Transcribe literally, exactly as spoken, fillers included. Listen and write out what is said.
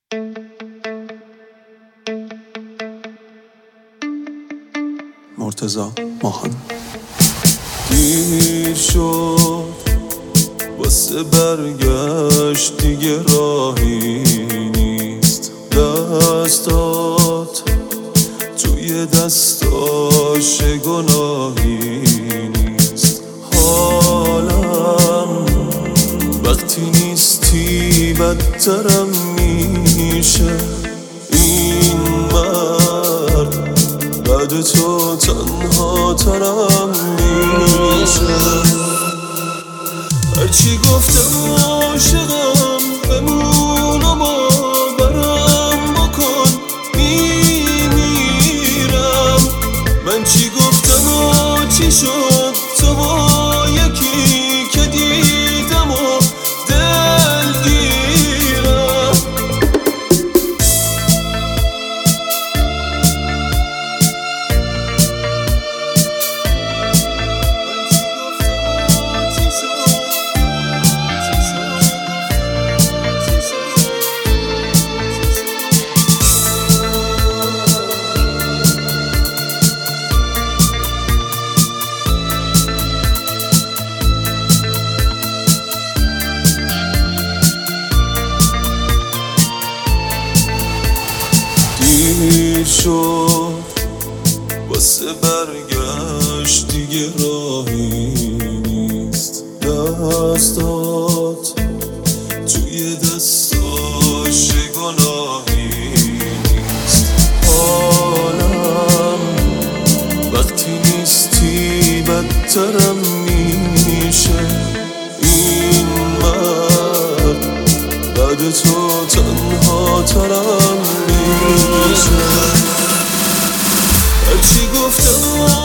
مرتضی ماهان. دیر شد واسه برگشت دیگه راهی نیست، دستات توی دستاش گناهی نیست. حالم وقتی نیستی بدترم میشه، این مرد بعد تو تنها ترم میشه. هرچی گفتم عاشقم بمونم و برم بکن میمیرم. من چی گفتم و چی شد تو با یکی که دیدم و دلگیرم. دیر شد واسه برگشت دیگه راهی نیست، دستات توی دستاش گناهی نیست. حالم وقتی نیستی بدترم میشه، این مرد بعد تو تنها ترم میشه. هرچی گفتم